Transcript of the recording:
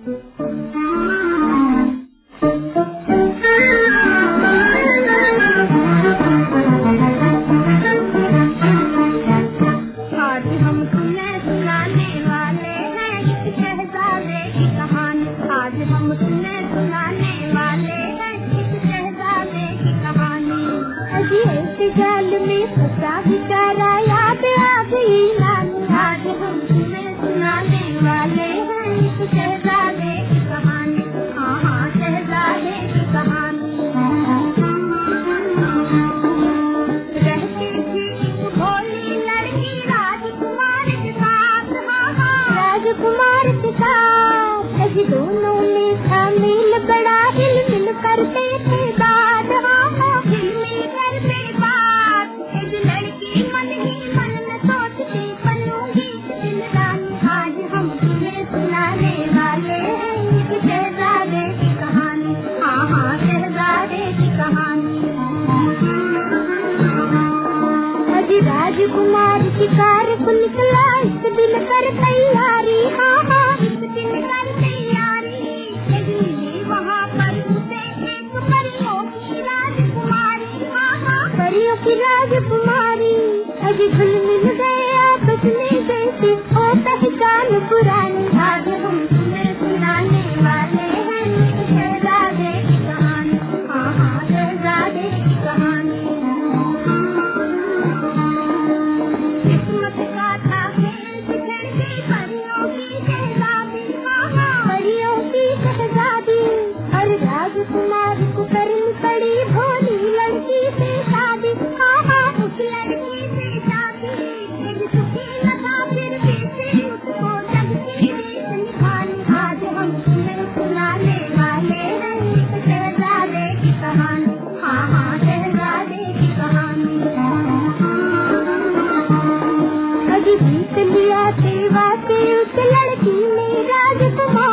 राजकुमार शिकार को निकला इस दिन कर तैयारी, हाँ हाँ इस दिन कर तैयारी। वहाँ पर उसे एक परियों की राजकुमारी, हाँ हाँ परियों की राजकुमारी। अभी घुल मिल गए आपस में जैसे ओ पहचान पुरानी। आज हम तुम्हें सुनाने वाले हैं शहजादे की कहानी, हाँ हाँ शहजादे की कहानी। राजकुमार को करनी पड़ी भोली लड़की से शादी, हाँ हाँ उस लड़की से शादी। एक सुखी न था फिर कैसे उसको जग की रीत निभानी। आज हम तुम्हें सुनाने वाले हैं एक शहजादे की कहानी, हाँ हाँ शहजादे की कहानी। अभी बीत लिया सेवा से उस लड़की ने राजकुमार